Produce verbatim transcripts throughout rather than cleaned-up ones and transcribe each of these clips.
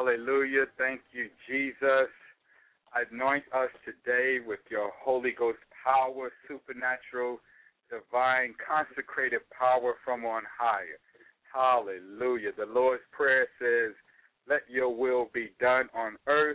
Hallelujah. Thank you, Jesus. Anoint us today with your Holy Ghost power, supernatural, divine, consecrated power from on high. Hallelujah. The Lord's Prayer says, let your will be done on earth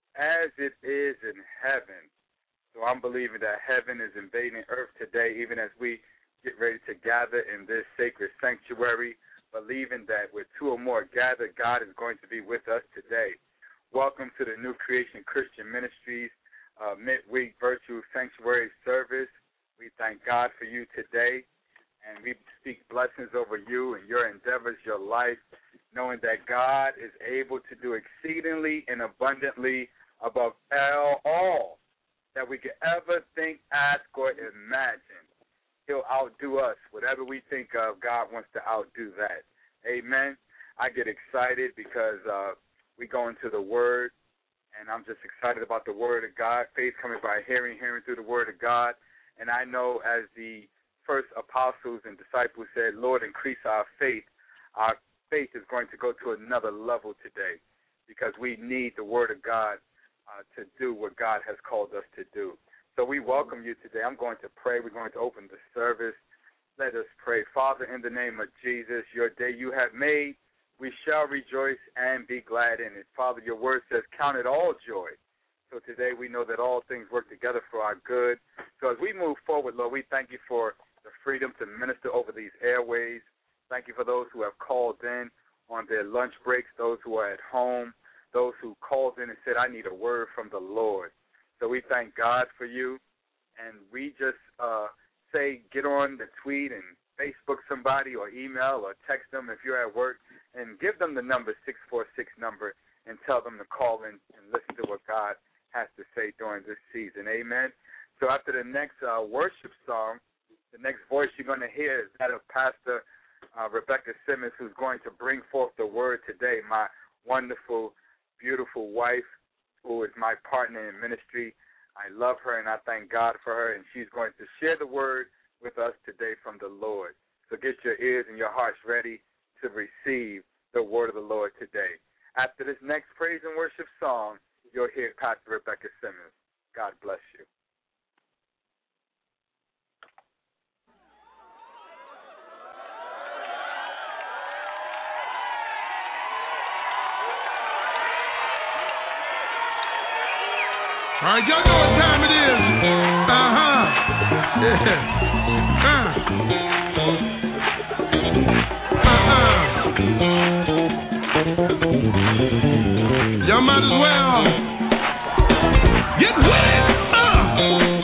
as it is in heaven. So I'm believing that heaven is invading earth today, even as we get ready to gather in this sacred sanctuary, believing that with two or more gathered, God is going to be with us today. Welcome to the New Creation Christian Ministries uh, midweek virtual sanctuary service. We thank God for you today, and we speak blessings over you and your endeavors, your life, knowing that God is able to do exceedingly and abundantly above all, all that we could ever think, ask, or imagine. He'll outdo us. Whatever we think of, God wants to outdo that. Amen. I get excited because uh, we go into the Word, and I'm just excited about the Word of God. Faith coming by hearing, hearing through the Word of God. And I know as the first apostles and disciples said, Lord, increase our faith, our faith is going to go to another level today because we need the Word of God uh, to do what God has called us to do. So we welcome you today. I'm going to pray. We're going to open the service. Let us pray. Father, in the name of Jesus, your day you have made, we shall rejoice and be glad in it. Father, your word says, count it all joy. So today we know that all things work together for our good. So as we move forward, Lord, we thank you for the freedom to minister over these airways. Thank you for those who have called in on their lunch breaks, those who are at home, those who called in and said, I need a word from the Lord. So we thank God for you, and we just uh, say get on the tweet and Facebook somebody or email or text them if you're at work and give them the number, six four six number, and tell them to call in and listen to what God has to say during this season. Amen. So after the next uh, worship song, the next voice you're going to hear is that of Pastor uh, Rebecca Simmons, who's going to bring forth the word today, my wonderful, beautiful wife, who is my partner in ministry. I love her, and I thank God for her, and she's going to share the word with us today from the Lord. So get your ears and your hearts ready to receive the word of the Lord today. After this next praise and worship song, you'll hear Pastor Rebecca Simmons. God bless you. All right, y'all know what time it is. Uh-huh. Yeah. Uh. Uh-uh. Y'all might as well get with it. Uh.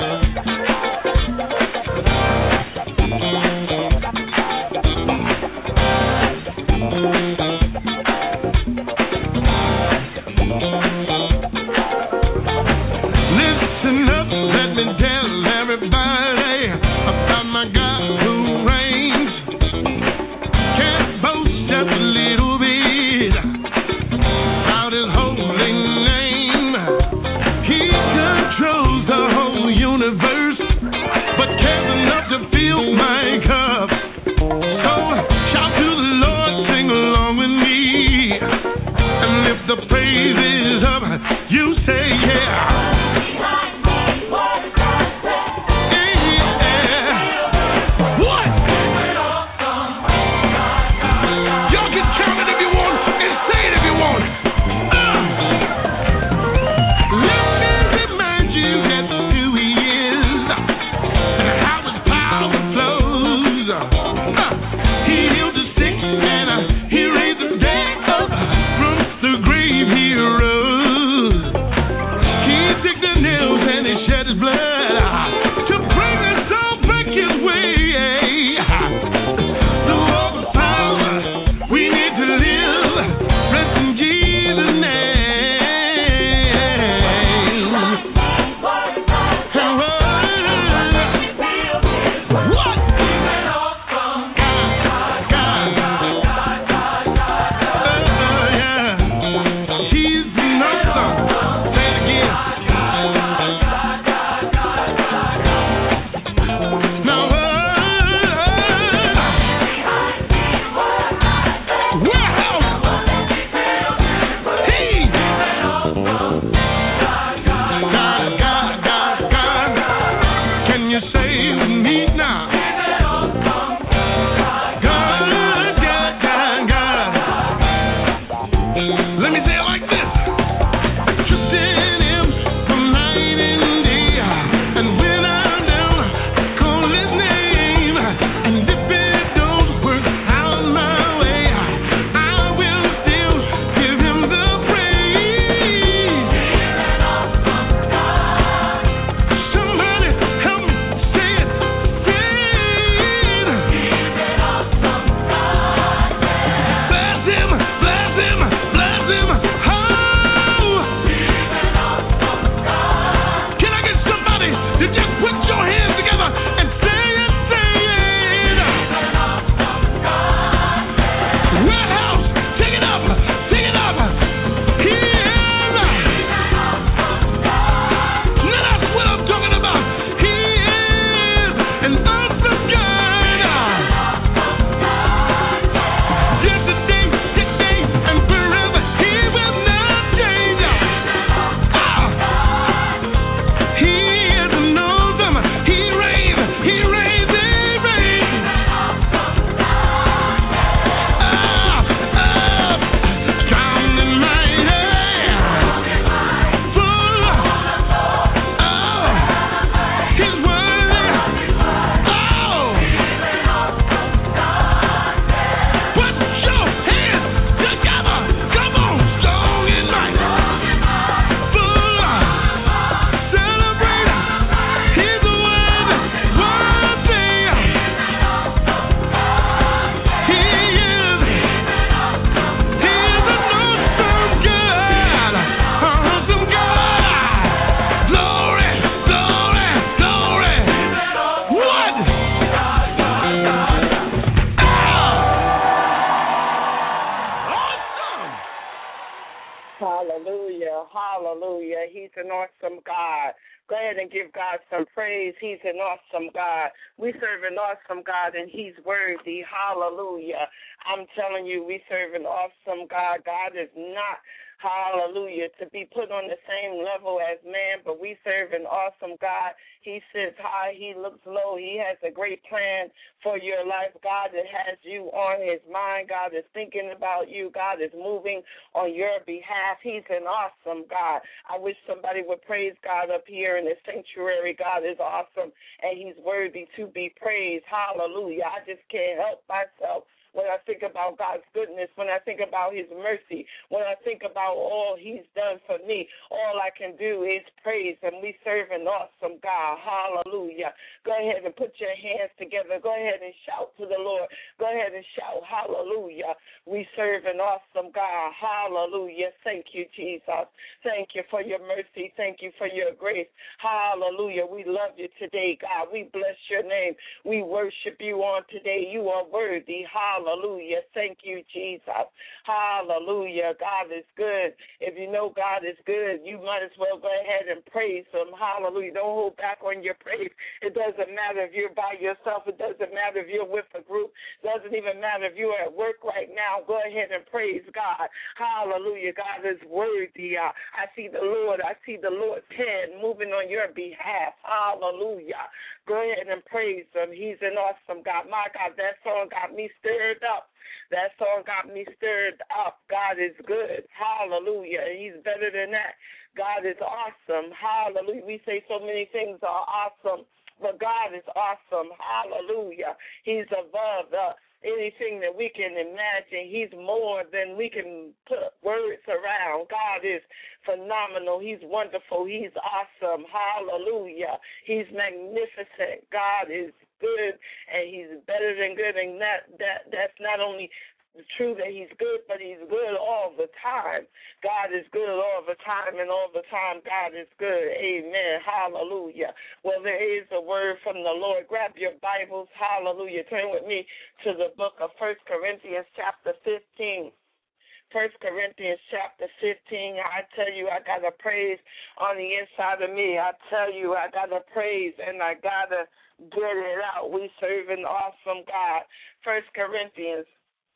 Hallelujah. He's an awesome God. Go ahead and give God some praise. He's an awesome God. We serve an awesome God, and He's worthy. Hallelujah. I'm telling you, we serve an awesome God. God is not, hallelujah, to be put on the same level as man, but we serve an awesome God. He sits high. He looks low. He has a great plan for your life. God that has you on His mind. God is thinking about you. God is moving on your behalf. He's an awesome God. I wish somebody would praise God up here in the sanctuary. God is awesome, and He's worthy to be praised. Hallelujah. I just can't help myself when I think about God's goodness, when I think about His mercy, when I think about all He's done for me, all I can do is praise Him. We serve an awesome God. Hallelujah. Go ahead and put your hands together. Go ahead and shout to the Lord. Go ahead and shout, hallelujah. We serve an awesome God. Hallelujah. Thank you, Jesus. Thank you for your mercy. Thank you for your grace. Hallelujah. We love you today, God. We bless your name. We worship you on today. You are worthy. Hallelujah. Hallelujah. Thank you, Jesus. Hallelujah. God is good. If you know God is good, you might as well go ahead and praise Him. Hallelujah. Don't hold back on your praise. It doesn't matter if you're by yourself. It doesn't matter if you're with a group. It doesn't even matter if you're at work right now. Go ahead and praise God. Hallelujah. God is worthy. Uh, I see the Lord. I see the Lord's hand moving on your behalf. Hallelujah. Go ahead and praise Him. He's an awesome God. My God, that song got me stirred up. That song got me stirred up. God is good. Hallelujah. He's better than that. God is awesome. Hallelujah. We say so many things are awesome, but God is awesome. Hallelujah. He's above us. Anything that we can imagine. He's more than we can put words around. God is phenomenal. He's wonderful. He's awesome. Hallelujah. He's magnificent. God is good, and He's better than good. And that, that that's not only true that He's good, but He's good all the time. God is good all the time, and all the time God is good. Amen. Hallelujah. Well, there is a word from the Lord. Grab your Bibles. Hallelujah. Turn with me to the book of First Corinthians chapter fifteen. First Corinthians chapter fifteen. I tell you, I got a praise on the inside of me. I tell you, I got a praise, and I got to get it out. We serve an awesome God. First Corinthians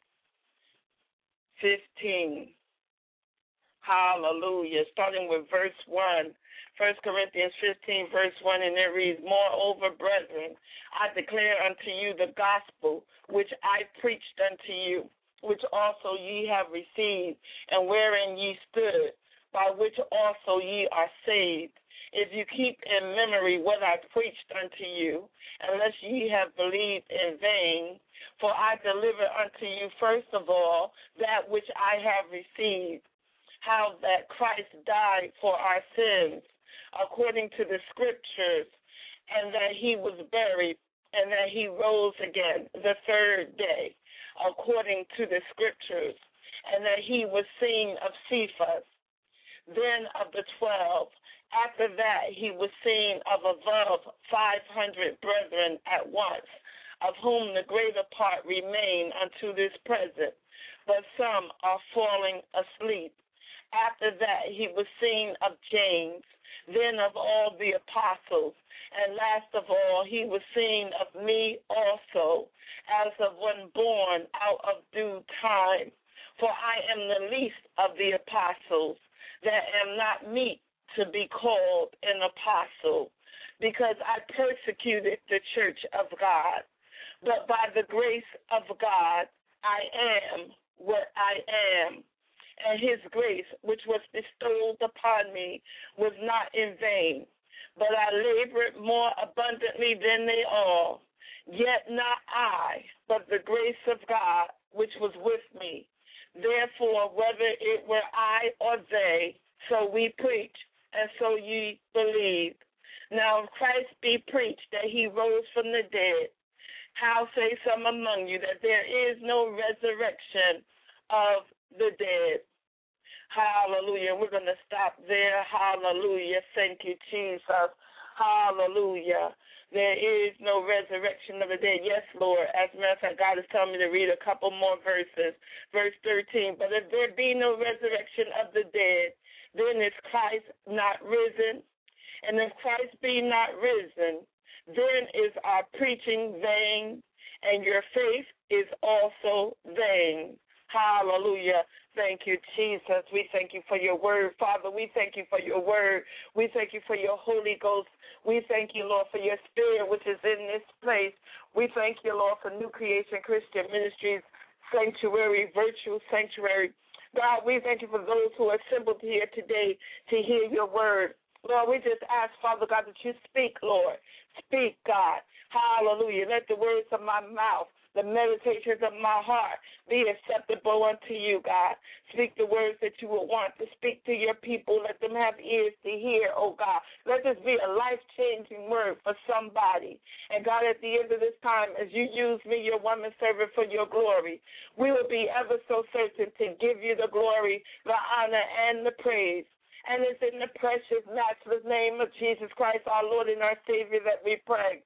fifteen. Hallelujah. Starting with verse one. First Corinthians fifteen, verse one, and it reads, Moreover, brethren, I declare unto you the gospel which I preached unto you, which also ye have received, and wherein ye stood, by which also ye are saved, if you keep in memory what I preached unto you, unless ye have believed in vain. For I deliver unto you first of all that which I have received, how that Christ died for our sins, according to the Scriptures, and that He was buried, and that He rose again the third day, according to the Scriptures, and that He was seen of Cephas, then of the twelve. After that He was seen of above five hundred brethren at once, of whom the greater part remain unto this present, but some are falling asleep. After that He was seen of James, then of all the apostles, and last of all He was seen of me also, as of one born out of due time. For I am the least of the apostles, that am not meet to be called an apostle, because I persecuted the church of God. But by the grace of God, I am what I am. And His grace, which was bestowed upon me, was not in vain. But I labored more abundantly than they all. Yet not I, but the grace of God, which was with me. Therefore, whether it were I or they, so we preach, and so ye believe. Now if Christ be preached that He rose from the dead, how say some among you that there is no resurrection of the dead? Hallelujah. We're going to stop there. Hallelujah. Thank you, Jesus. Hallelujah. There is no resurrection of the dead. Yes, Lord. As a matter of fact, God is telling me to read a couple more verses. Verse thirteen. But if there be no resurrection of the dead, then is Christ not risen? And if Christ be not risen, then is our preaching vain, and your faith is also vain. Hallelujah. Thank you, Jesus. We thank you for your word. Father, we thank you for your word. We thank you for your Holy Ghost. We thank you, Lord, for your spirit which is in this place. We thank you, Lord, for New Creation Christian Ministries, Sanctuary, Virtual Sanctuary. God, we thank you for those who are assembled here today to hear your word. Lord, we just ask, Father God, that you speak, Lord. Speak, God. Hallelujah. Let the words of my mouth, the meditations of my heart be acceptable unto you, God. Speak the words that you will want to speak to your people. Let them have ears to hear, oh God. Let this be a life-changing word for somebody. And God, at the end of this time, as you use me, your woman servant, for your glory, we will be ever so certain to give you the glory, the honor, and the praise. And it's in the precious, matchless name of Jesus Christ, our Lord and our Savior, that we pray.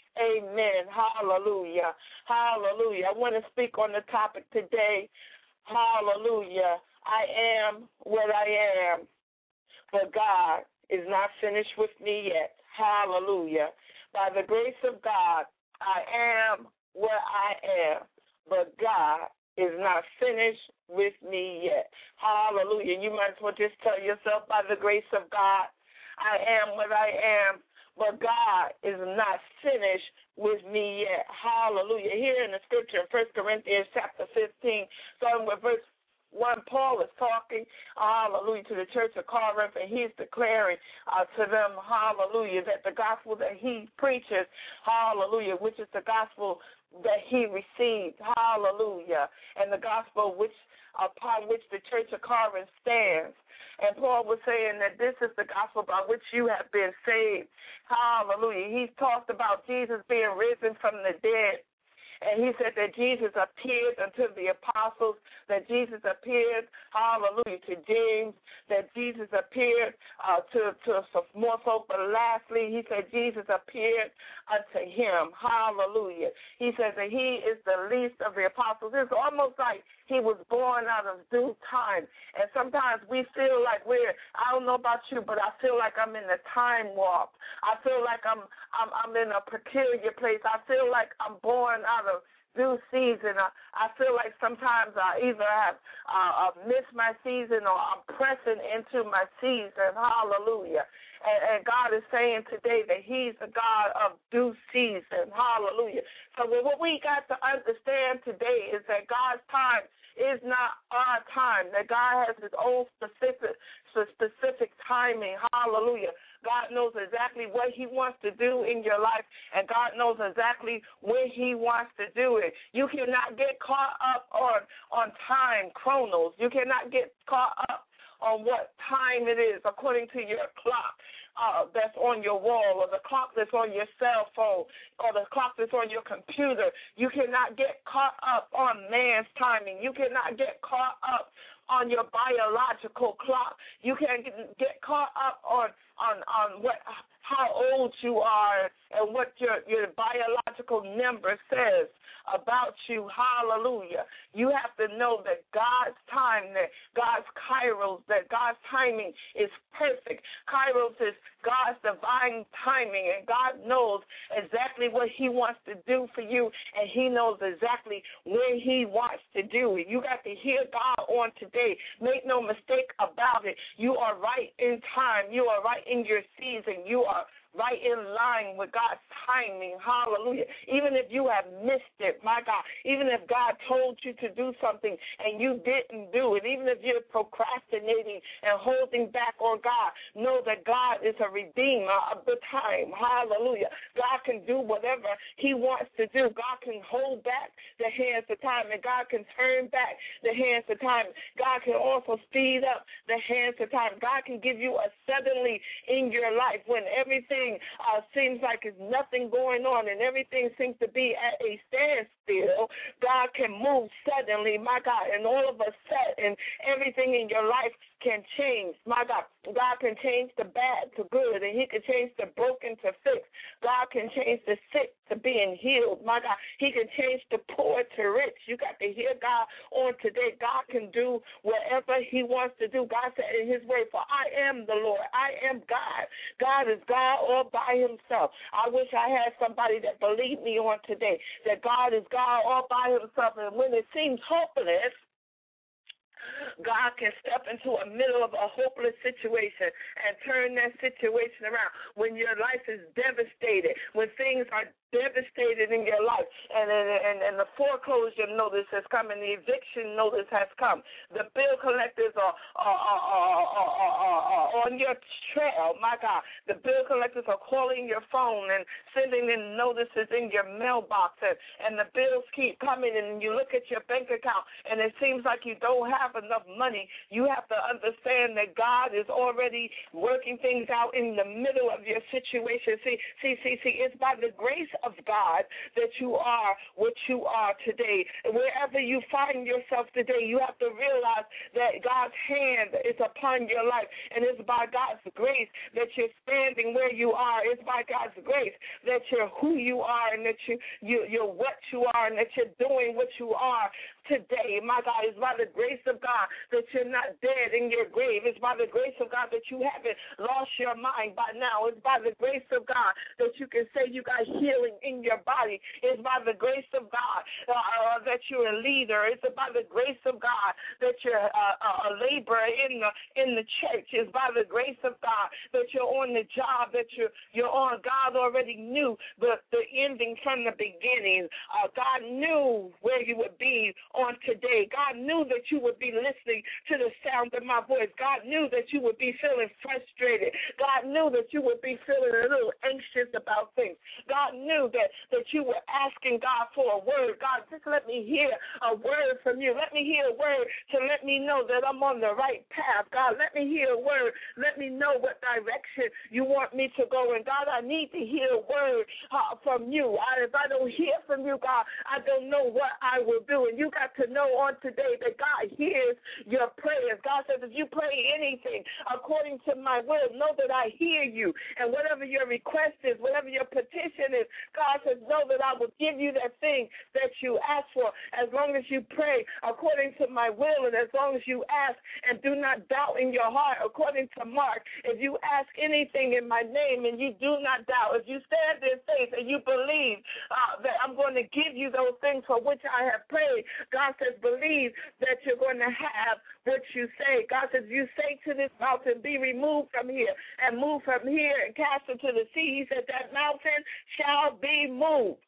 Amen. Hallelujah. Hallelujah. I want to speak on the topic today. Hallelujah. I am what I am, but God is not finished with me yet. Hallelujah. By the grace of God, I am what I am, but God is not finished with me yet. Hallelujah. You might as well just tell yourself, by the grace of God, I am what I am, but God is not finished with me yet. Hallelujah. Here in the scripture, First Corinthians chapter fifteen, starting with verse one, Paul is talking, hallelujah, to the church of Corinth, and he's declaring uh, to them, hallelujah, that the gospel that he preaches, hallelujah, which is the gospel that he received, hallelujah, and the gospel which upon which the church of Corinth stands. And Paul was saying that this is the gospel by which you have been saved. Hallelujah. He's talked about Jesus being risen from the dead. And he said that Jesus appeared unto the apostles, that Jesus appeared, hallelujah, to James, that Jesus appeared uh, to, to some more folk. But lastly, he said Jesus appeared unto him. Hallelujah. He says that he is the least of the apostles. It's almost like he was born out of due time. And sometimes we feel like we're, I don't know about you, but I feel like I'm in a time warp. I feel like I'm, I'm, I'm in a peculiar place. I feel like I'm born out of due season. I, I feel like sometimes I either have uh, missed my season or I'm pressing into my season. Hallelujah. And, and God is saying today that he's the God of due season. Hallelujah. So what we got to understand today is that God's time is not our time, that God has his own specific specific timing. Hallelujah. God knows exactly what he wants to do in your life, and God knows exactly when he wants to do it. You cannot get caught up on, on time, chronos. You cannot get caught up on what time it is according to your clock uh, that's on your wall, or the clock that's on your cell phone, or the clock that's on your computer. You cannot get caught up on man's timing. You cannot get caught up on your biological clock. You can't get, get caught up on, on, on what how old you are and what your, your biological number says about you. Hallelujah. You have to know that God's time, that God's kairos, that God's timing is perfect. Kairos is God's divine timing, and God knows exactly what he wants to do for you, and he knows exactly when he wants to do it. You got to hear God on today. Make no mistake about it. You are right in time. You are right in your season. You are right in line with God's timing. Hallelujah. Even if you have missed it, my God, even if God told you to do something and you didn't do it, even if you're procrastinating and holding back on God, know that God is a redeemer of the time. Hallelujah. God can do whatever he wants to do. God can hold back the hands of time, and God can turn back the hands of time. God can also speed up the hands of time. God can give you a suddenly in your life when everything everything uh, seems like there's nothing going on and everything seems to be at a standstill, God can move suddenly, my God, and all of a sudden everything in your life can change. My God, God can change the bad to good, and he can change the broken to fixed. God can change the sick to being healed. My God, he can change the poor to rich. You got to hear God on today. God can do whatever he wants to do. God said in his word, for I am the Lord. I am God. God is God all by himself. I wish I had somebody that believed me on today, that God is God all by himself, and when it seems hopeless, God can step into a middle of a hopeless situation and turn that situation around. When your life is devastated, when things are devastated in your life, and, and, and the foreclosure notice has come and the eviction notice has come, the bill collectors are, are, are, are, are, are, are on your trail, my God. The bill collectors are calling your phone and sending in notices in your mailbox, and, and the bills keep coming, and you look at your bank account, and it seems like you don't have enough money. You have to understand that God is already working things out in the middle of your situation. See, see, see, see, it's by the grace of God that you are what you are today. Wherever you find yourself today, you have to realize that God's hand is upon your life, and it's by God's grace that you're standing where you are. It's by God's grace that you're who you are, and that you, you, you're what you are, and that you're doing what you are today. My God, it's by the grace of God that you're not dead in your grave. It's by the grace of God that you haven't lost your mind by now. It's by the grace of God that you can say you got healing in your body. It's by the grace of God uh, that you're a leader. It's by the grace of God that you're uh, a laborer in the in the church. It's by the grace of God that you're on the job that you're you're on. God already knew the the ending from the beginning. Uh, God knew where you would be on today. God knew that you would be listening to the sound of my voice. God knew that you would be feeling frustrated. God knew that you would be feeling a little anxious about things. God knew that, that you were asking God for a word. God, just let me hear a word from you. Let me hear a word to let me know that I'm on the right path. God, let me hear a word. Let me know what direction you want me to go in. God, I need to hear a word uh, from you. I, if I don't hear from you, God, I don't know what I will do. And you got to know on today that God hears your prayers. God says if you pray anything according to my will, know that I hear you. And whatever your request is, whatever your petition is, God says know that I will give you that thing that you ask for as long as you pray according to my will and as long as you ask and do not doubt in your heart. According to Mark, if you ask anything in my name and you do not doubt, if you stand in faith and you believe uh, that I'm going to give you those things for which I have prayed, God says, believe that you're going to have what you say. God says, you say to this mountain, be removed from here and move from here and cast into the sea. He said, that mountain shall be moved.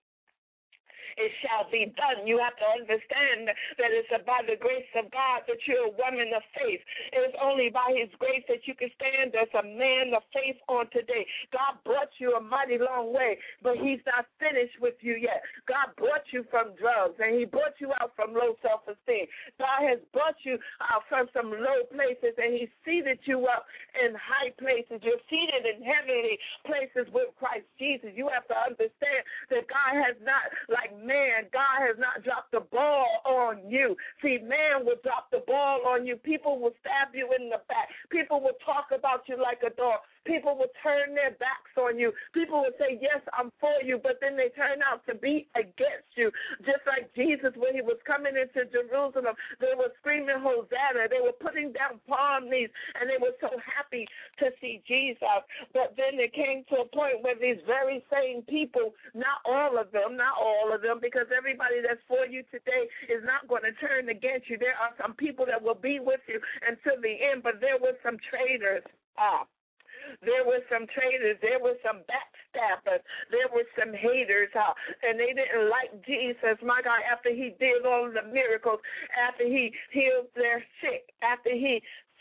It shall be done. You have to understand that it's by the grace of God that you're a woman of faith. It is only by his grace that you can stand as a man of faith on today. God brought you a mighty long way, but he's not finished with you yet. God brought you from drugs, and he brought you out from low self-esteem. God has brought you out from some low places, and he seated you up in high places. You're seated in heavenly places with Christ Jesus. You have to understand that God has not, like man, God has not dropped the ball on you. See, man will drop the ball on you. People will stab you in the back. People will talk about you like a dog. People will turn their backs on you. People will say, yes, I'm for you, but then they turn out to be against you. Just like Jesus, when he was coming into Jerusalem, they were screaming, Hosanna. They were putting down palm leaves, and they were so happy to see Jesus. But then it came to a point where these very same people, not all of them, not all of them, because everybody that's for you today is not going to turn against you. There are some people that will be with you until the end, but there were some traitors. Ah. There were some traitors. There were some backstabbers. There were some haters, uh, and they didn't like Jesus, my God, after he did all the miracles, after he healed their sick, after he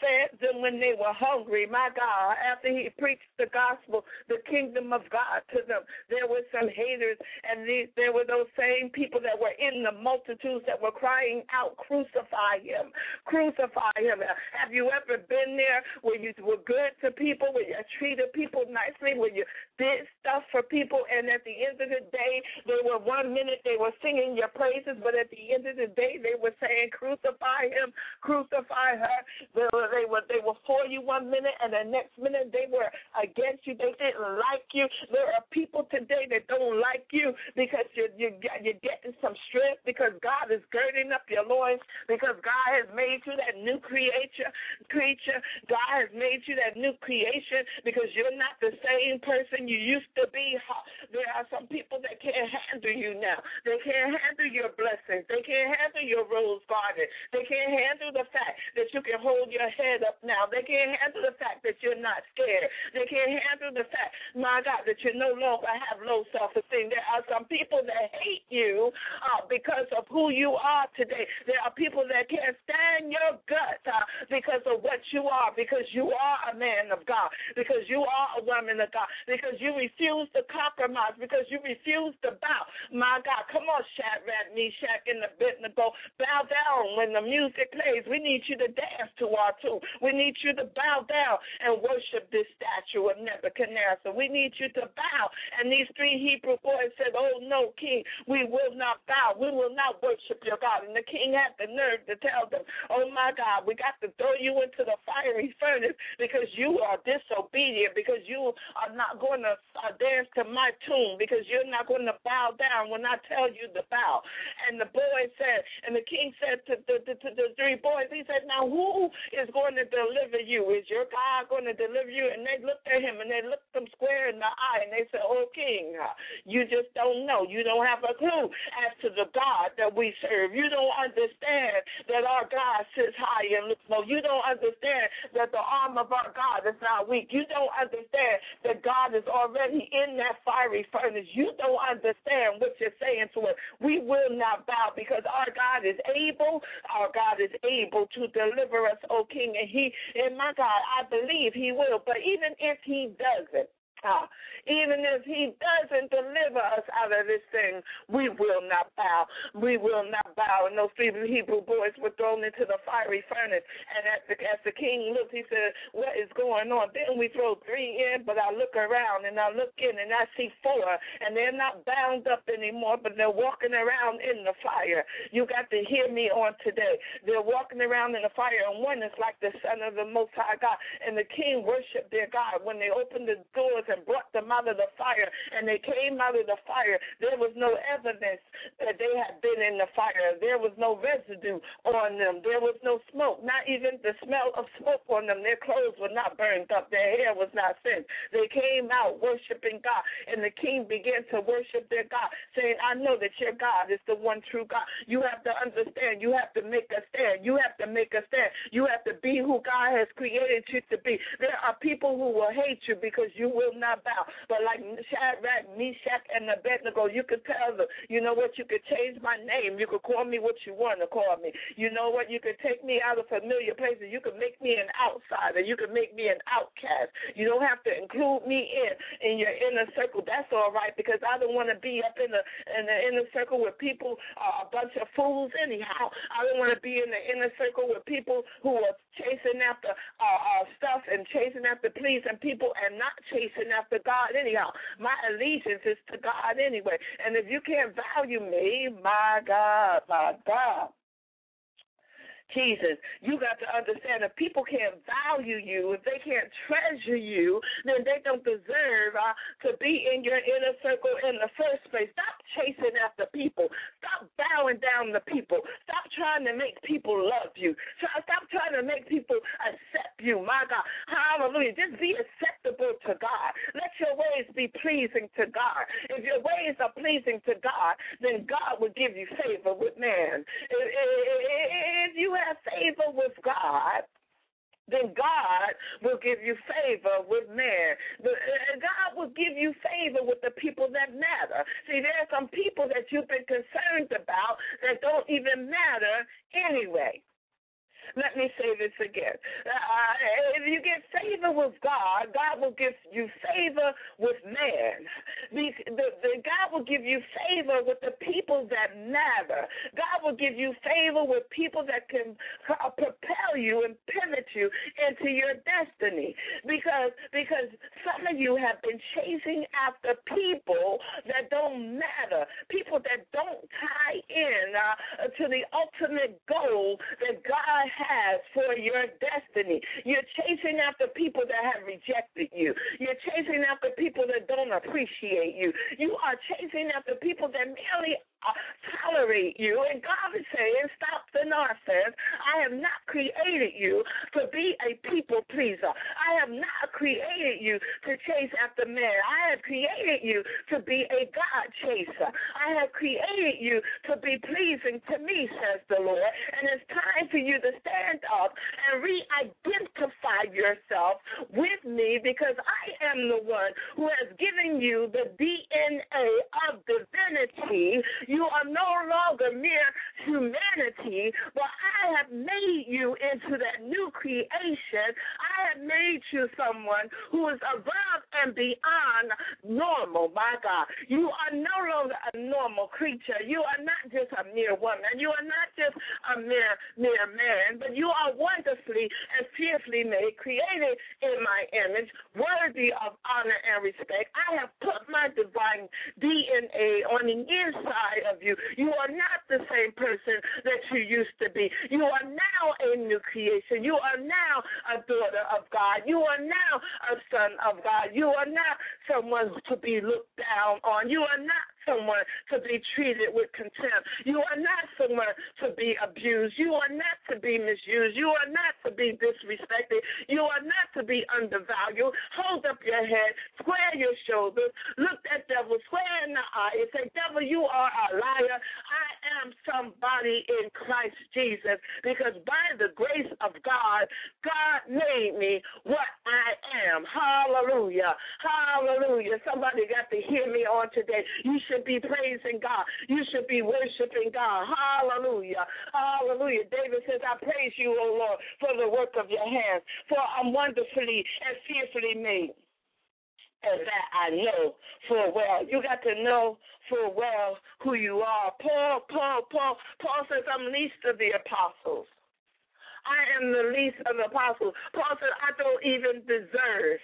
fed them when they were hungry, my God. After he preached the gospel, the kingdom of God to them, there were some haters, and these, there were those same people that were in the multitudes that were crying out, crucify him, crucify him. Have you ever been there where you were good to people, where you treated people nicely, where you did stuff for people, and at the end of the day, they were one minute they were singing your praises, but at the end of the day, they were saying, crucify him, crucify her. They were, they were, they were for you one minute, and the next minute they were against you. They didn't like you. There are people today that don't like you because you're, you're, you're getting some strength, because God is girding up your loins, because God has made you that new creature, creature. God has made you that new creation, because you're not the same person you used to be. There are some people that can't handle you now. They can't handle your blessings. They can't handle your rose garden. They can't handle the fact that you can hold your head up now. They can't handle the fact that you're not scared. They can't handle the fact, my God, that you no longer have low self-esteem. There are some people that hate you uh, because of who you are today. There are people that can't stand your guts uh, because of what you are, because you are a man of God, because you are a woman of God, because you refuse to compromise, because you refuse to bow. My God, come on, Shadrach, Meshach, and Abednego, bow down when the music plays. We need you to dance to our tune. We need you to bow down and worship this statue of Nebuchadnezzar. We need you to bow. And these three Hebrew boys said, oh, no, king, we will not bow. We will not worship your God. And the king had the nerve to tell them, oh, my God, we got to throw you into the fiery furnace because you are disobedient, because you are not going to uh, dance to my tune, because you're not going to bow down when I tell you to bow. And the boy said, and the king said to the, to, to the three boys, he said, now who is going to deliver you? Is your God going to deliver you? And they looked at him, and they looked him square in the eye, and they said, oh, king, you just don't know. You don't have a clue as to the God that we serve. You don't understand that our God sits high and looks low. You don't understand that the arm of our God is not weak. You don't understand that God is already in that fiery furnace. You don't understand what you're saying to us. We will not bow, because our God is able. Our God is able to deliver us, O King. And he, and my God, I believe he will. But even if he doesn't, Uh, even if he doesn't deliver us out of this thing, we will not bow. We will not bow. And those three Hebrew boys were thrown into the fiery furnace. And as the, as the king looked, he said, what is going on? Then we throw three in, but I look around and I look in and I see four. And they're not bound up anymore, but they're walking around in the fire. You got to hear me on today. They're walking around in the fire, and one is like the Son of the Most High God. And the king worshiped their God. When they opened the doors and brought them out of the fire, and they came out of the fire, there was no evidence that they had been in the fire. There was no residue on them. There was no smoke, not even the smell of smoke on them. Their clothes were not burned up. Their hair was not singed. They came out worshiping God, and the king began to worship their God, saying, I know that your God is the one true God. You have to understand. You have to make a stand. You have to make a stand. You have to be who God has created you to be. There are people who will hate you because you will not bow. But like Shadrach, Meshach, and Abednego, you could tell them, you know what, you could change my name. You could call me what you want to call me. You know what, you could take me out of familiar places. You could make me an outsider. You could make me an outcast. You don't have to include me in in your inner circle. That's all right, because I don't want to be up in the in the inner circle with people, uh, a bunch of fools anyhow. I don't want to be in the inner circle with people who are chasing after uh, uh, stuff and chasing after pleasing people and not chasing after God anyhow. My allegiance is to God anyway. And if you can't value me, my God, my God, Jesus, you got to understand if people can't value you, if they can't treasure you, then they don't deserve uh, to be in your inner circle in the first place. Stop chasing after people. Stop bowing down to people. Stop trying to make people love you. Stop trying to make people accept you. My God, hallelujah. Just be acceptable to God. Let your ways be pleasing to God. If your ways are pleasing to God, then God will give you favor with man. If, if you have favor with God, then God will give you favor with man. God will give you favor with the people that matter. See, there are some people that you've been concerned about that don't even matter anyway. Let me say this again. Uh, if you get favor with God, God will give you favor with man. The, the, the, God will give you favor with the people that matter. God will give you favor with people that can uh, propel you and pivot you into your destiny. Because, because some of you have been chasing after people that don't matter, people that don't tie in uh, to the ultimate goal that God has for your destiny. You're chasing after people that have rejected you. You're chasing after people that don't appreciate you. You are chasing after people that merely uh, tolerate you. And God is saying, stop the nonsense. I have not created you to be a people pleaser. I have not created you to chase after men. I have created you to be a God chaser. I have created you to be pleasing to me, says the Lord. And it's time for you to stand up and re-identify yourself with me, because I am the one who has given you the D N A of divinity. You are no longer mere humanity, but I have made you into that new creation. I have made you someone who is above and beyond normal, my God. You are no longer a normal creature. You are not just a mere woman. You are not just a mere, mere man, but you are wonderfully and fearfully made, created in my image, worthy of honor and respect. I have put my divine D N A on the inside of you. You are not the same person that you used to be. You are now a new creation. You are now a daughter of God. You are now a son of God. You are not someone to be looked down on. You are not someone to be treated with contempt. You are not someone to be abused. You are not to be misused. You are not to be disrespected. You are not to be undervalued. Hold up your head, square your shoulders, look that devil square in the eye and say, devil, you are a liar. I am somebody in Christ Jesus, because by the grace of God, God made me what I am. Hallelujah. Hallelujah. Somebody got to hear me on today. You should be praising God. You should be worshiping God. Hallelujah. Hallelujah. David says, I praise you, O Lord, for the work of your hands, for I'm wonderfully and fearfully made. And that I know full well. You got to know full well who you are. Paul, Paul, Paul, Paul says, I'm least of the apostles. I am the least of the apostles. Paul said, I don't even deserve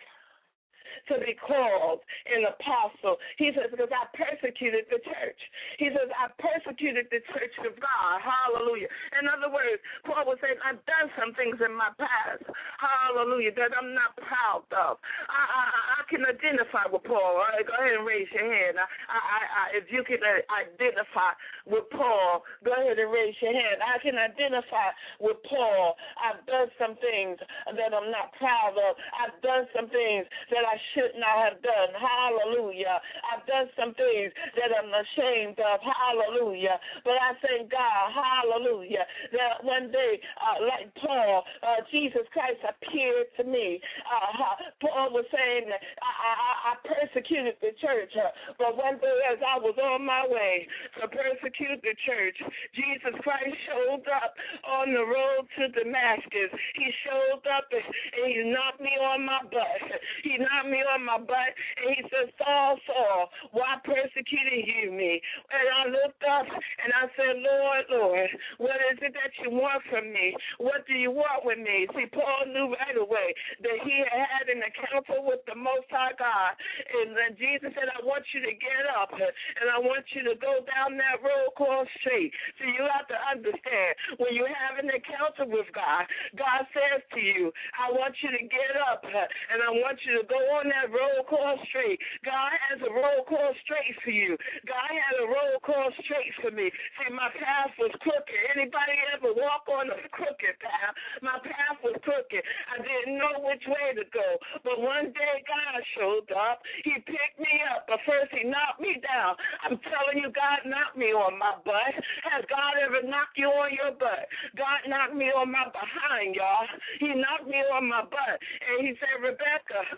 to be called an apostle. He says, because I persecuted the church. He says, I persecuted the church of God. Hallelujah. In other words, Paul was saying, I've done some things in my past, hallelujah, that I'm not proud of. I, I, I can identify with Paul. All right, go ahead and raise your hand. I, I, I, if you can identify with Paul, go ahead and raise your hand. I can identify with Paul. I've done some things that I'm not proud of. I've done some things that I should not have done. Hallelujah. I've done some things that I'm ashamed of. Hallelujah. But I thank God, hallelujah, that one day, uh, like Paul, uh, Jesus Christ appeared to me. Uh, Paul was saying that I, I, I persecuted the church, uh, but one day as I was on my way to persecute the church, Jesus Christ showed up on the road to Damascus. He showed up and, and he knocked me on my butt. He knocked me on my butt, and he said, Saul, Saul, why persecuted you me? And I looked up, and I said, Lord, Lord, what is it that you want from me? What do you want with me? See, Paul knew right away that he had an encounter with the Most High God, and then Jesus said, I want you to get up, and I want you to go down that road called straight. So you have to understand, when you have an encounter with God, God says to you, I want you to get up, and I want you to go on that road called straight. God has a road called straight for you. God had a road called straight for me. See, my path was crooked. Anybody ever walk on a crooked path? My path was crooked. I didn't know which way to go. But one day God showed up. He picked me up, but first he knocked me down. I'm telling you, God knocked me on my butt. Has God ever knocked you on your butt? God knocked me on my behind, y'all. He knocked me on my butt. And he said, Rebecca, more than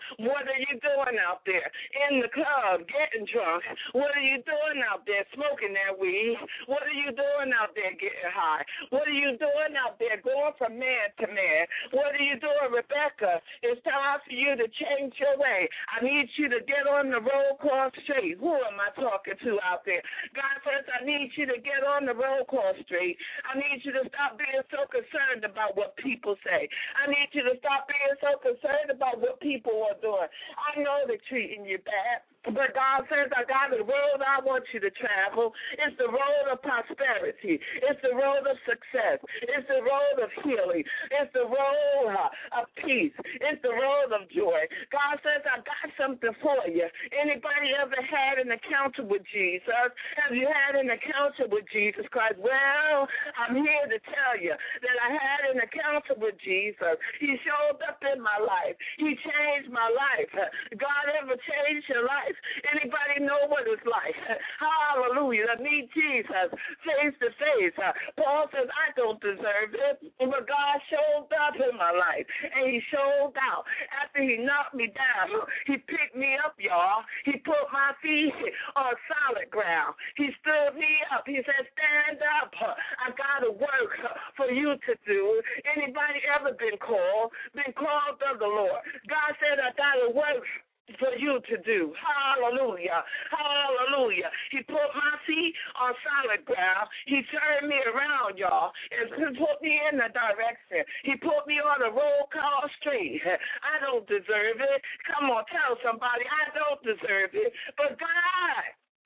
are you doing out there? In the club, getting drunk. What are you doing out there? Smoking that weed. What are you doing out there? Getting high. What are you doing out there? Going from man to man. What are you doing, Rebecca? It's time for you to change your way. I need you to get on the road called straight. Who am I talking to out there? God says, I need you to get on the road called straight. I need you to stop being so concerned about what people say. I need you to stop being so concerned about what people are doing. I know they're treating you bad. But God says, I got the road I want you to travel. It's the road of prosperity. It's the road of success. It's the road of healing. It's the road of peace. It's the road of joy. God says, I got something for you. Anybody ever had an encounter with Jesus? Have you had an encounter with Jesus Christ? Well, I'm here to tell you that I had an encounter with Jesus. He showed up in my life. He changed my life. God ever changed your life? Anybody know what it's like? Hallelujah. To meet Jesus face to face. Paul says, I don't deserve it, but God showed up in my life, and he showed out. After he knocked me down, he picked me up, y'all. He put my feet on solid ground. He stood me up. He said, stand up. I got to work for you to do. Anybody ever been called? Been called of the Lord? God said, I got to work for you to do. Hallelujah. Hallelujah. He put my feet on solid ground. He turned me around, y'all, and put me in the direction. He put me on a road called straight. I don't deserve it. Come on, tell somebody, I don't deserve it. But God,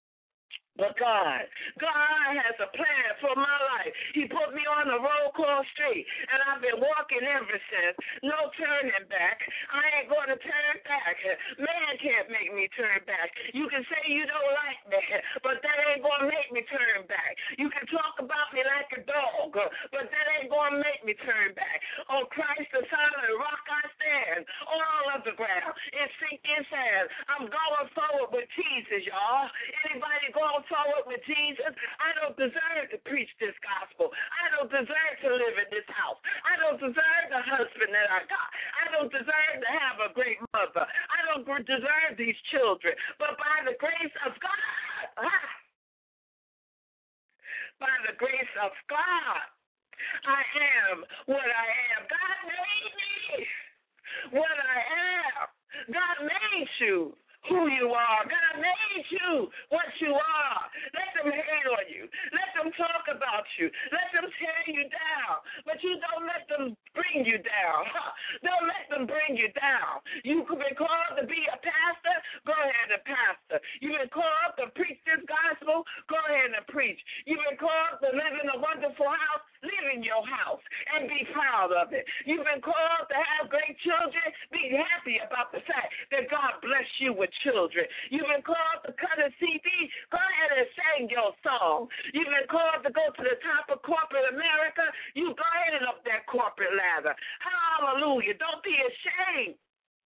But God, God has a plan for my life. He put me on the road called straight, and I've been walking ever since. No turning back. I ain't going to turn back. Man can't make me turn back. You can say you don't like me, but that ain't going to make me turn back. You can talk about me like a dog, but that ain't going to make me turn back. On Christ the solid rock I stand. All of the ground is sinking sand. I'm going forward with Jesus, y'all. Anybody going forward with Jesus? I don't deserve to preach this gospel. I don't deserve to live in this house. I don't deserve the husband that I got. I don't deserve to have a great mother. I don't deserve these children. But by the grace of God, ah, by the grace of God, I am what I am. God made me what I am. God made you who you are. God made you what you are. Let them hate on you. Let them talk about you. Let them tear you down. But you don't let them bring you down. Don't let them bring you down. You've been called to be a pastor? Go ahead and pastor. You've been called to preach this gospel? Go ahead and preach. You've been called to live in a wonderful house? Live in your house and be proud of it. You've been called to have great children? Be happy about the fact that God bless you with children. You've been called to cut a C D? Go ahead and sing your song. You've been called to go to the top of corporate America? You go ahead and up that corporate ladder. Hallelujah. Don't be ashamed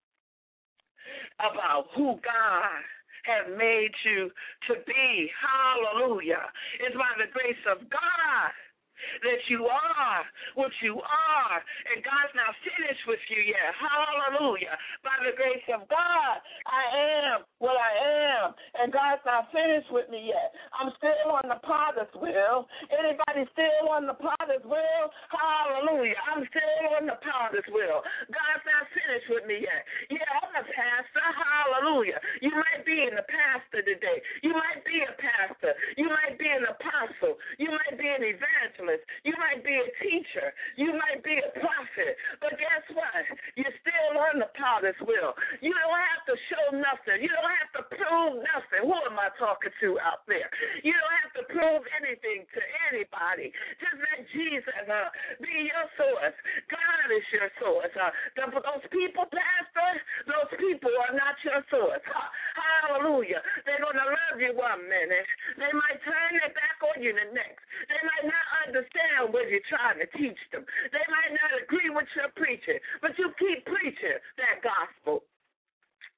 about who God has made you to be. Hallelujah. It's by the grace of God that you are what you are, and God's not finished with you yet. Hallelujah. By the grace of God, I am what I am, and God's not finished with me yet. I'm still on the potter's wheel. Anybody still on the potter's wheel? Hallelujah. I'm still on the potter's wheel. God's not finished with me yet. Yeah, I'm a pastor. Hallelujah. You might be in the pastor today. You might be a pastor. You might be an apostle. You might be an evangelist. You might be a teacher. You might be a prophet. But guess what? You're still on the potter's wheel. You don't have to show nothing. You don't have to prove nothing. Who am I talking to out there? You don't have to prove anything to anybody. Just let Jesus uh, be your source. God is your source. Uh, those people, Pastor, those people are not your source. Uh, hallelujah. They're going to love you one minute. They might turn their back on you the next. They might not understand what you're trying to teach them. They might not agree with your preaching, but you keep preaching that gospel.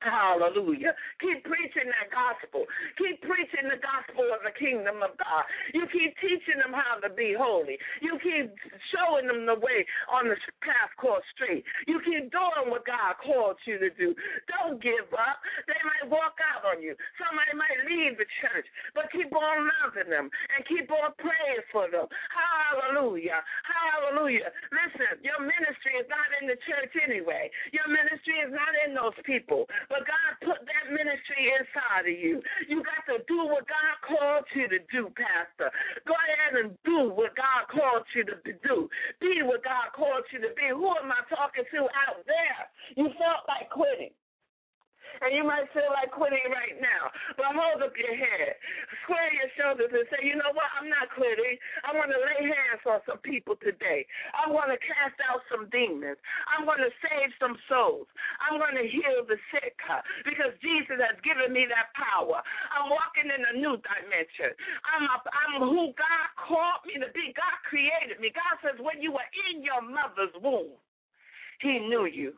Hallelujah. Keep preaching that gospel. Keep preaching the gospel of the kingdom of God. You keep teaching them how to be holy. You keep showing them the way on the path called straight. You keep doing what God called you to do. Don't give up. They might walk out on you. Somebody might leave the church, but keep on loving them and keep on praying for them. Hallelujah. Hallelujah. Listen, your ministry is not in the church anyway. Your ministry is not in those people. But God put that ministry inside of you. You got to do what God called you to do, Pastor. Go ahead and do what God called you to do. Be what God called you to be. Who am I talking to out there? You felt like quitting. And you might feel like quitting right now, but hold up your head. Square your shoulders and say, you know what, I'm not quitting. I want to lay hands on some people today. I want to cast out some demons. I'm going to save some souls. I'm going to heal the sick because Jesus has given me that power. I'm walking in a new dimension. I'm, a, I'm who God called me to be. God created me. God says when you were in your mother's womb, he knew you.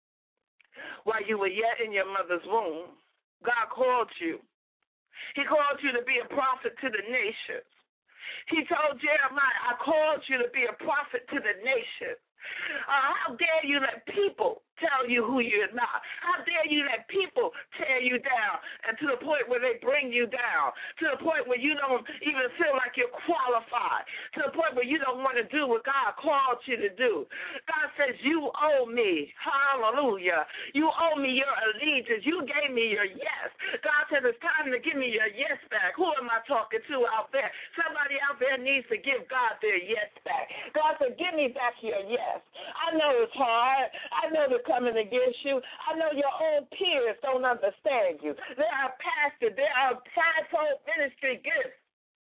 While you were yet in your mother's womb, God called you. He called you to be a prophet to the nations. He told Jeremiah, I called you to be a prophet to the nations. Uh, how dare you let people tell you who you're not? How dare you let people tear you down and to the point where they bring you down, to the point where you don't even feel like you're qualified, to the point where you don't want to do what God called you to do. God says, you owe me. Hallelujah. You owe me your allegiance. You gave me your yes. God says it's time to give me your yes back. Who am I talking to out there? Somebody out there needs to give God their yes back. God said, give me back your yes. I know it's hard. I know they're coming against you. I know your own peers don't understand you. There are pastors, there are fivefold ministry gifts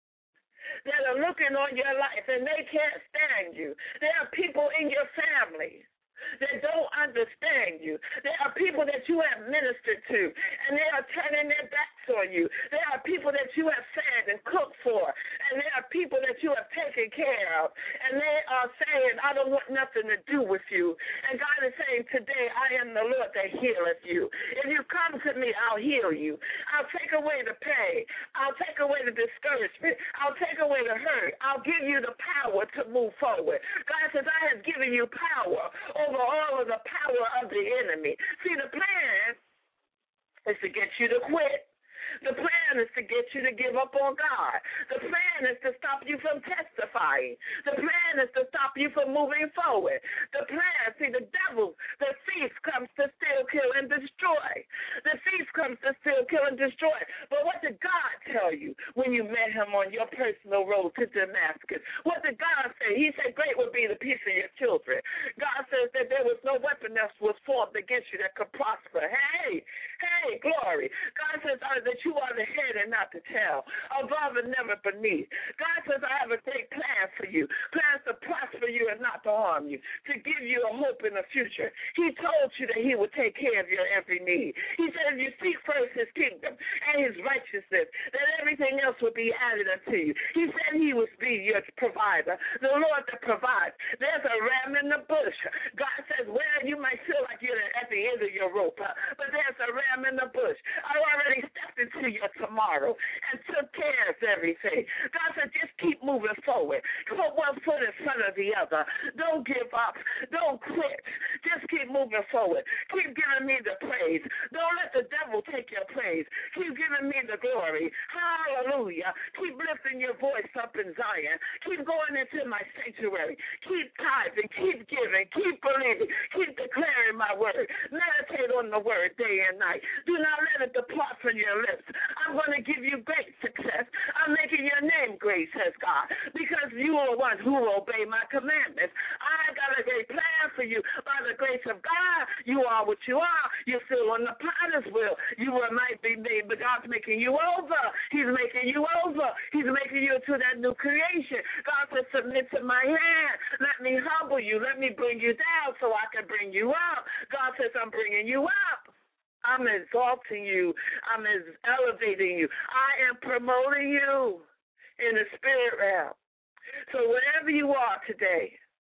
that are looking on your life and they can't stand you. There are people in your family that don't understand you. There are people that you have ministered to, and they are turning their backs on you. There are people that you have fed and cooked for, and there are people that you have taken care of, and they are saying, I don't want nothing to do with you. And God is saying, today I am the Lord that healeth you. If you come to me, I'll heal you. I'll take away the pain. I'll take away the discouragement. I'll take away the hurt. I'll give you the power to move forward. God says, I have given you power over all of the power of the enemy. See, the plan is to get you to quit. The plan is to get you to give up on God. The plan is to stop you from testifying. The plan is to stop you from moving forward. The plan, see, the devil, the thief comes to steal, kill, and destroy. The thief comes to steal, kill, and destroy. But what did God tell you when you met him on your personal road to Damascus? What did God say? He said, great would be the peace of your children. God says that there was no weapon that was formed against you that could prosper. Hey, hey, glory. God says uh, that you are the head and not the tail, above and never beneath. God says, I have a great plan for you, plans to prosper you and not to harm you, to give you a hope in the future. He told you that he would take care of your every need. He said, if you seek first his kingdom and his righteousness, then everything else will be added unto you. He said he would be your provider, the Lord that provides. There's a ram in the bush. God says, well, you might feel like you're at the end of your rope, but there's a ram in the bush. I already stepped into your tomorrow and took care of everything. God said, just keep moving forward. Put one foot in front of the other. Don't give up. Don't quit. Just keep moving forward. Keep giving me the praise. Don't let the devil take your praise. Keep giving me the glory. Hallelujah. Keep lifting your voice up in Zion. Keep going into my sanctuary. Keep tithing. Keep giving. Keep believing. Keep declaring my word. Meditate on the word day and night. Do not let it depart from your lips. I'm going to give you great success. I'm making your name great, says God, because you are one who will obey my commandments. I got a great plan for you. By the grace of God, you are what you are. You're still on the potter's wheel. You were might be made, but God's making you over. He's making you over. He's making you into that new creation. God says, submit to my hand. Let me humble you. Let me bring you down so I can bring you up. God says, I'm bringing you up. I'm exalting you. I'm elevating you. I am promoting you in the spirit realm. So wherever you are today,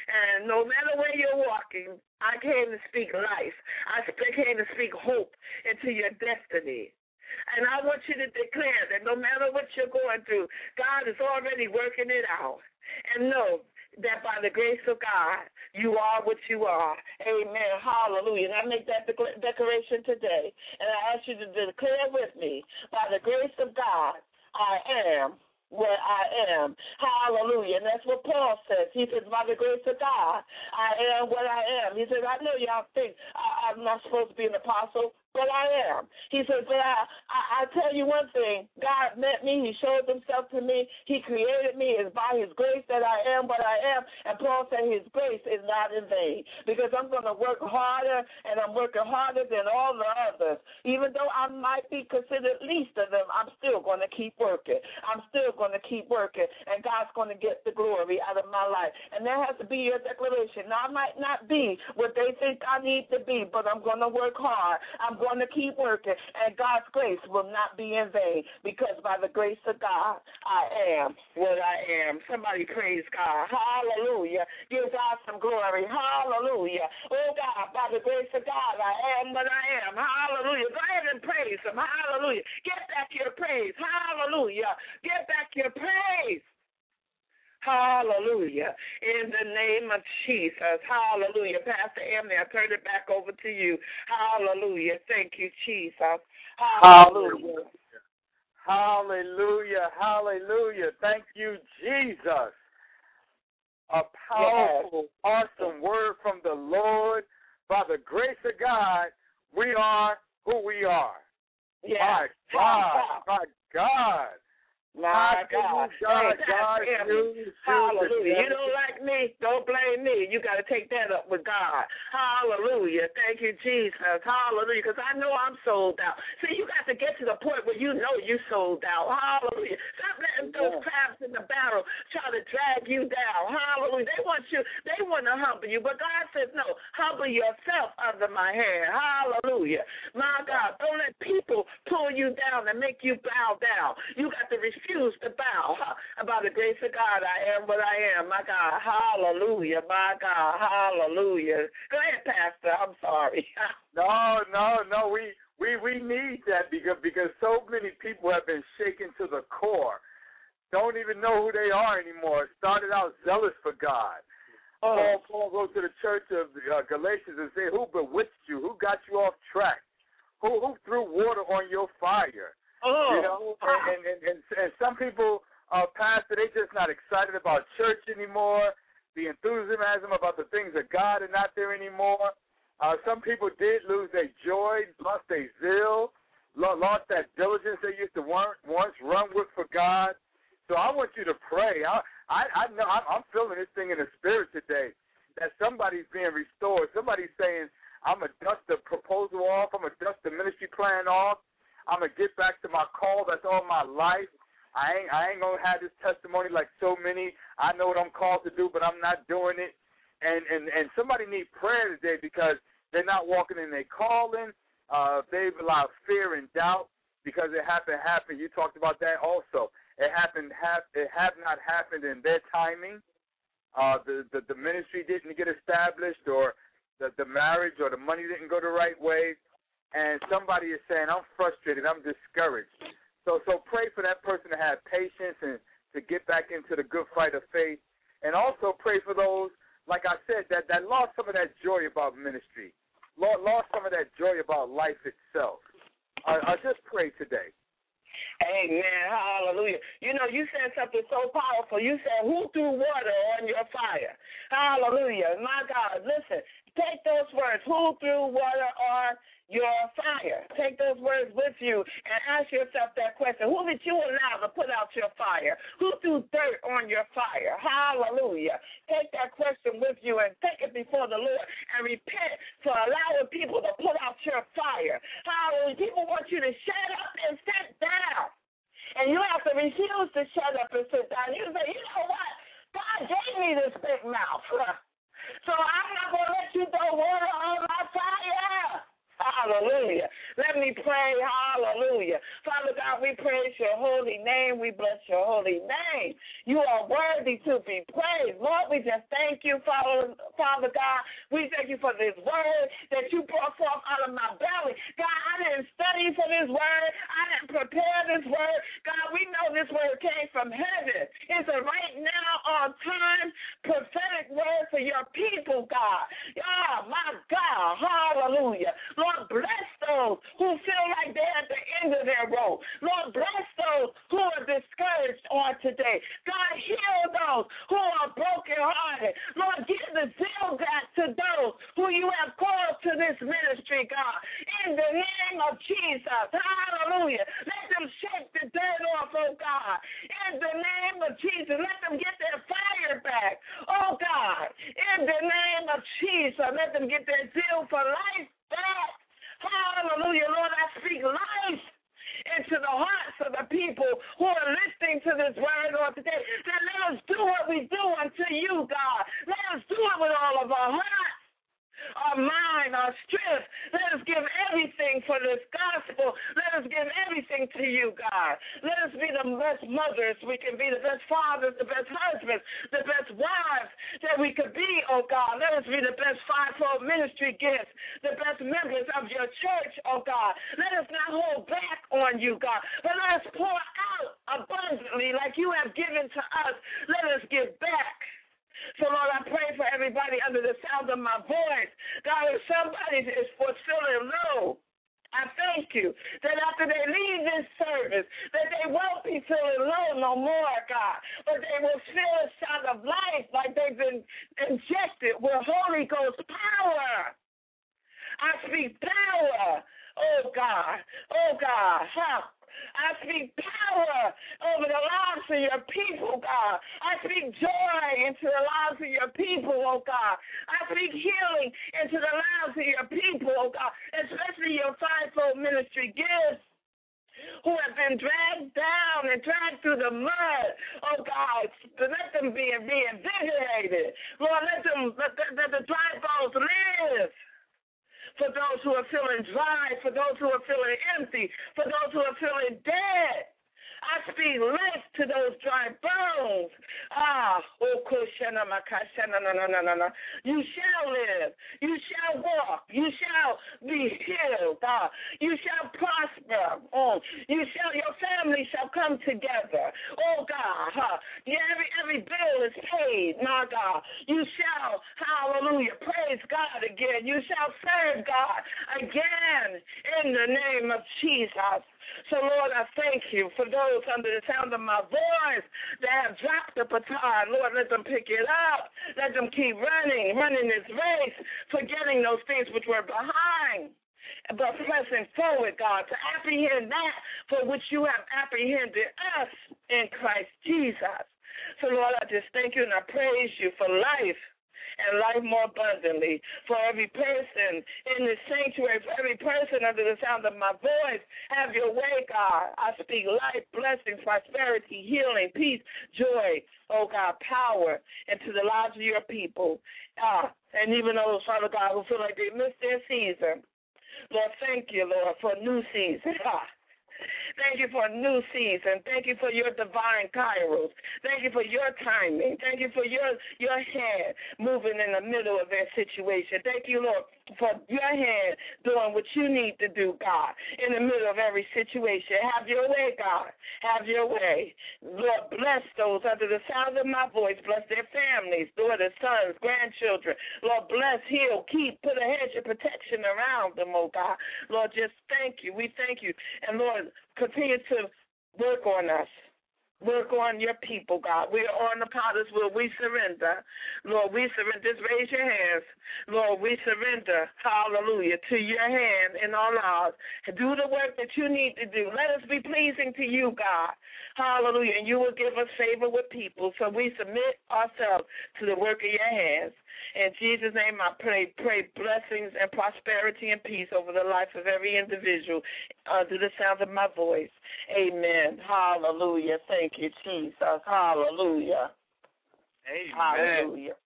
And no matter where you're walking, I came to speak life. I came to speak hope into your destiny. And I want you to declare that no matter what you're going through, God is already working it out. And know that by the grace of God, you are what you are. Amen. Hallelujah. And I make that de- declaration today. And I ask you to declare with me, by the grace of God, I am where I am. Hallelujah. And that's what Paul says. He says, by the grace of God, I am what I am. He says, I know y'all think I, I'm not supposed to be an apostle, but I am. He says, but I, I, I tell you one thing. God met me. He showed himself to me. He created me. It's by his grace that I am what I am. And Paul said his grace is not in vain, because I'm going to work harder, and I'm working harder than all the others. Even though I might be considered least of them, I'm still going to keep working. I'm still going to keep working, and God's going to get the glory out of my life. And that has to be your declaration. Now, I might not be what they think I need to be, but I'm going to work hard. I'm going to keep working, and God's grace will not be in vain, because by the grace of God, I am what I am. Somebody praise God. Hallelujah. Give God some glory. Hallelujah. Oh, God, by the grace of God, I am what I am. Hallelujah. Go ahead and praise him. Hallelujah. Get back your praise. Hallelujah. Get back your praise. Hallelujah. In the name of Jesus. Hallelujah. Pastor Emily, I turn it back over to you. Hallelujah. Thank you, Jesus. Hallelujah. Hallelujah. Hallelujah. Thank you, Jesus. A powerful, yes. awesome word from the Lord. By the grace of God, we are who we are. Yes. My God. My God. My God. God, God, you, Hallelujah. You don't like me, don't blame me. You got to take that up with God. Hallelujah. Thank you, Jesus. Hallelujah. Because I know I'm sold out. See, you got to get to the point where you know you sold out. Hallelujah. Stop letting those crabs in the barrel try to drag you down. Hallelujah. They want you, they want to humble you. But God says, no, humble yourself under my hand. Hallelujah. My God, don't let people pull you down and make you bow down. You got to refuse to bow. By the grace of God, I am what I am. My God, hallelujah. My God, hallelujah. Go ahead, Pastor. I'm sorry. no, no, no. We we we need that because because so many people have been shaken to the core. Don't even know who they are anymore. Started out zealous for God. Oh. Paul, Paul wrote to the church of uh, Galatians and said, "Who bewitched you? Who got you off track? Who who threw water on your fire?" Oh. You know, and, and, and, and some people, uh, Pastor, they just not excited about church anymore. The enthusiasm about the things of God are not there anymore. Uh, some people did lose their joy, lost their zeal, lost that diligence they used to once run with for God. So I want you to pray. I I, I know I'm feeling this thing in the spirit today, that somebody's being restored. Somebody's saying, I'm going to dust the proposal off. I'm going to dust the ministry plan off. I'm going to get back to my call that's all my life. I ain't I ain't going to have this testimony like so many. I know what I'm called to do, but I'm not doing it. And and, and somebody need prayer today because they're not walking in their calling. Uh, they've allowed fear and doubt because it happened, happened. You talked about that also. It happened, have, it have not happened in their timing. Uh, the, the, the ministry didn't get established, or the, the marriage or the money didn't go the right way. And somebody is saying, I'm frustrated, I'm discouraged. So so pray for that person to have patience and to get back into the good fight of faith. And also pray for those, like I said, that, that lost some of that joy about ministry, lost some of that joy about life itself. I, I just pray today. Amen. Hallelujah. You know, you said something so powerful. You said, who threw water on your fire? Hallelujah. My God, listen, take those words, who threw water on your fire? Take those words with you and ask yourself that question. Who did you allow to put out your fire? Who threw dirt on your fire? Hallelujah. Take that question with you and take it before the Lord and repent for allowing people to put out your fire. Hallelujah. People want you to shut up and sit down. And you have to refuse to shut up and sit down. You say, you know what? God gave me this big mouth. So I'm not going to let you throw water on my fire. Hallelujah. Let me pray. Hallelujah. Father God, we praise your holy name. We bless your holy name. You are worthy to be praised. Lord, we just thank you, Father, Father God. We thank you for this word that you brought forth out of my belly. God, I didn't study for this word. I didn't prepare this word. God, we know this word came from heaven. It's a right now on time prophetic word for your people, God. Oh, my God. Hallelujah. Lord, bless those who feel like they're at the end of their rope. Lord, bless those who are discouraged on today. God, heal those who are brokenhearted. Lord, give the zeal back to those who you have called to this ministry, God. In the name of Jesus. Hallelujah. Let them shake the dirt off, oh God. In the name of Jesus. Let them get their fire back, oh God. In the name of Jesus. Let them get their zeal for life back. Hallelujah. Lord, I speak life into the hearts of the people who are listening to this word on today. That let us do what we do unto you, God. Let us do it with all of our hearts, our mind, our strength. Let us give everything for this gospel. Let us give everything to you, God. Let us be the best mothers we can be, the best fathers, the best husbands, the best wives that we could be, oh God. Let us be the best fivefold ministry gifts, the best members of your church, oh God. Let us not hold back on you, God, but let us pour out abundantly like you have given to us. Let us give back. So, Lord, I pray for everybody under the sound of my voice. God, if somebody is for feeling low, I thank you that after they leave this service, that they won't be feeling low no more, God, but they will feel a shot of life like they've been injected with Holy Ghost power. I speak power, oh God, oh God, huh? I speak power over the lives of your people, God. I speak joy into the lives of your people, oh God. I speak healing into the lives of your people, oh God, especially your fivefold ministry gifts who have been dragged down and dragged through the mud, oh God, let them be reinvigorated. Lord, let them let the, let the dry bones live. For those who are feeling dry, for those who are feeling empty, for those who are feeling dead. I speak life to those dry bones. Ah, oh, you shall live. You shall walk. You shall be healed. Ah, you shall prosper. Oh, you shall. Your family shall come together. Oh God, huh? Yeah, every every bill is paid. My God, you shall. Hallelujah. Praise God again. You shall serve God again in the name of Jesus. So, Lord, I thank you for those under the sound of my voice that have dropped the baton. Lord, let them pick it up. Let them keep running, running this race, forgetting those things which were behind, but pressing forward, God, to apprehend that for which you have apprehended us in Christ Jesus. So, Lord, I just thank you and I praise you for life and life more abundantly. For every person in this sanctuary, for every person under the sound of my voice, have your way, God. I speak life, blessings, prosperity, healing, peace, joy, oh God, power into the lives of your people. Ah, and even those, Father God, who feel like they missed their season. Lord, thank you, Lord, for a new season. Ah. Thank you for a new season. Thank you for your divine kairos. Thank you for your timing. Thank you for your, your hand moving in the middle of their situation. Thank you, Lord, for your hand doing what you need to do, God, in the middle of every situation. Have your way, God. Have your way. Lord, bless those under the sound of my voice. Bless their families, daughters, sons, grandchildren. Lord, bless, heal, keep, put a hedge of protection around them, oh God. Lord, just thank you. We thank you. And Lord, continue to work on us. Work on your people, God. We are on the potter's wheel. We surrender. Lord, we surrender. Just raise your hands. Lord, we surrender, hallelujah, to your hand in our lives. Do the work that you need to do. Let us be pleasing to you, God. Hallelujah. And you will give us favor with people. So we submit ourselves to the work of your hands. In Jesus' name I pray, pray blessings and prosperity and peace over the life of every individual under the sound of my voice. Amen. Hallelujah. Thank you, Jesus. Hallelujah. Amen. Hallelujah.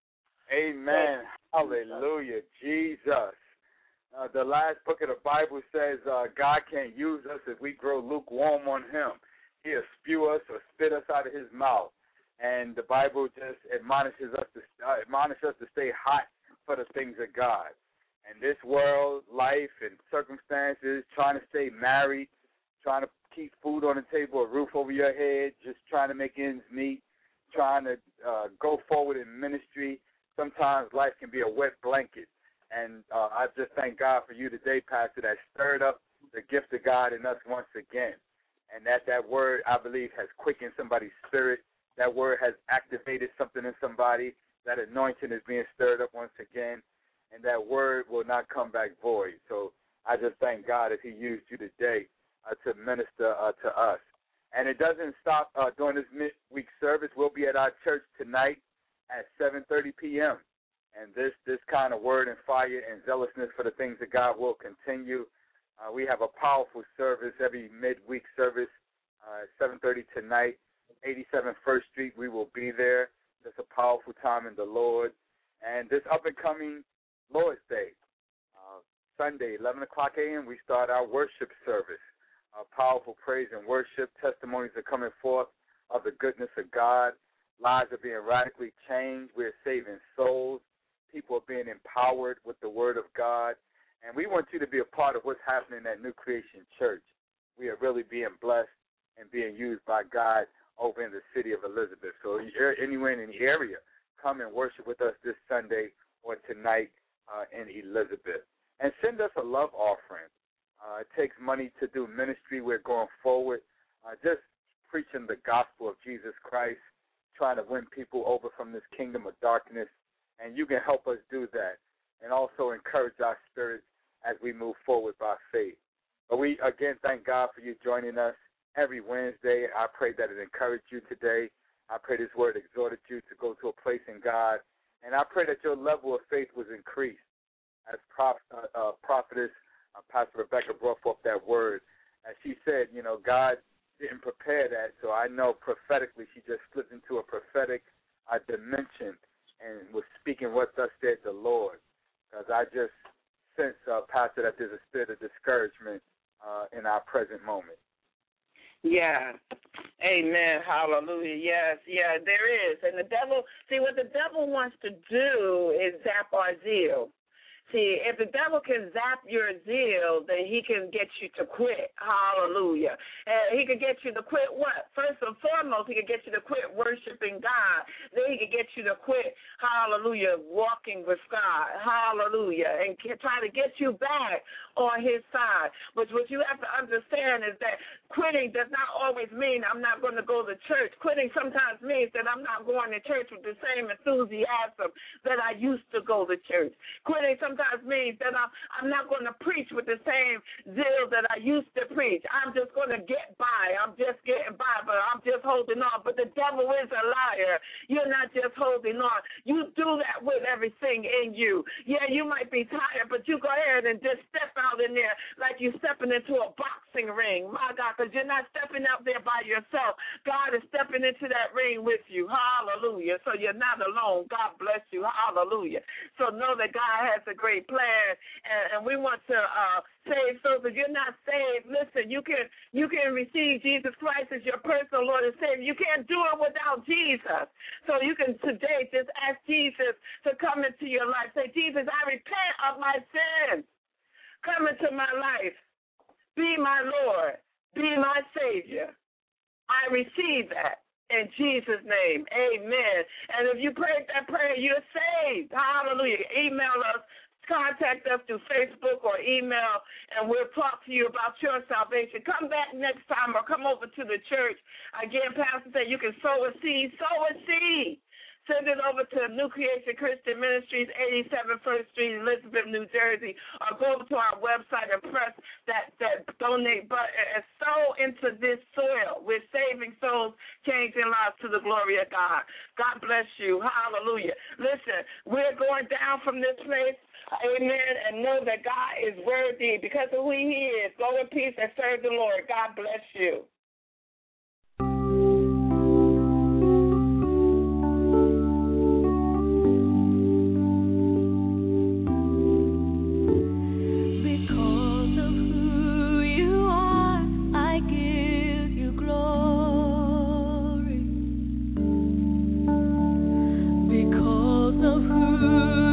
Amen. Hallelujah. Jesus. Uh, the last book of the Bible says uh, God can't use us if we grow lukewarm on him. He'll spew us or spit us out of his mouth. And the Bible just admonishes us to uh, admonishes us to stay hot for the things of God. And this world, life, and circumstances, trying to stay married, trying to keep food on the table, a roof over your head, just trying to make ends meet, trying to uh, go forward in ministry. Sometimes life can be a wet blanket. And uh, I just thank God for you today, Pastor, that stirred up the gift of God in us once again. And that that word, I believe, has quickened somebody's spirit. That word has activated something in somebody. That anointing is being stirred up once again. And that word will not come back void. So I just thank God that he used you today uh, to minister uh, to us. And it doesn't stop uh, during this midweek service. We'll be at our church tonight at seven thirty p.m. And this, this kind of word and fire and zealousness for the things of God will continue. Uh, we have a powerful service every midweek service uh, at seven thirty tonight, eighty-seven First Street. We will be there. It's a powerful time in the Lord. And this up-and-coming Lord's Day, uh, Sunday, eleven o'clock a.m., we start our worship service. Uh, powerful praise and worship. Testimonies are coming forth of the goodness of God. Lives are being radically changed. We're saving souls. People are being empowered with the word of God. And we want you to be a part of what's happening at New Creation Church. We are really being blessed and being used by God over in the city of Elizabeth. So if you're anywhere in the area, come and worship with us this Sunday or tonight uh, in Elizabeth. And send us a love offering. Uh, it takes money to do ministry. We're going forward, uh, just preaching the gospel of Jesus Christ, trying to win people over from this kingdom of darkness. And you can help us do that and also encourage our spirits as we move forward by faith. But we, again, thank God for you joining us every Wednesday. I pray that it encouraged you today. I pray this word exhorted you to go to a place in God. And I pray that your level of faith was increased. As prof, uh, uh, prophetess, uh, Pastor Rebecca brought forth that word. As she said, you know, God didn't prepare that. So I know prophetically she just slipped into a prophetic uh, dimension and was speaking what thus said the Lord. Because I just sense, uh, Pastor, that there's a spirit of discouragement uh, in our present moment. Yeah. Amen. Hallelujah. Yes, yeah, there is. And the devil, see, what the devil wants to do is zap our zeal. See, if the devil can zap your zeal, then he can get you to quit. Hallelujah. And he can get you to quit what? First and foremost, he can get you to quit worshiping God. Then he can get you to quit, hallelujah, walking with God. Hallelujah. And try to get you back on his side. But what you have to understand is that quitting does not always mean I'm not going to go to church. Quitting sometimes means that I'm not going to church with the same enthusiasm that I used to go to church. Quitting sometimes means that I'm, I'm not going to preach with the same zeal that I used to preach. I'm just going to get by. I'm just getting by, but I'm just holding on. But the devil is a liar. You're not just holding on. You do that with everything in you. Yeah, you might be tired, but you go ahead and just step out in there like you're stepping into a boxing ring. My God, because you're not stepping out there by yourself. God is stepping into that ring with you. Hallelujah. So you're not alone. God bless you. Hallelujah. So know that God has a great plan, and, and we want to uh, save souls. If you're not saved, listen, you can you can receive Jesus Christ as your personal Lord and Savior. You can't do it without Jesus. So you can today just ask Jesus to come into your life. Say, Jesus, I repent of my sins. Come into my life. Be my Lord. Be my Savior. I receive that. In Jesus' name, amen. And if you prayed that prayer, you're saved. Hallelujah. Email us, contact us through Facebook or email, and we'll talk to you about your salvation. Come back next time or come over to the church. Again, Pastor said you can sow a seed. Sow a seed. Send it over to New Creation Christian Ministries, eighty-seven First Street, Elizabeth, New Jersey, or go over to our website and press that, that donate button and sow into this soil. We're saving souls, changing lives to the glory of God. God bless you. Hallelujah. Listen, we're going down from this place. Amen. And know that God is worthy because of who he is. Go in peace and serve the Lord. God bless you. Glory. neighborhood.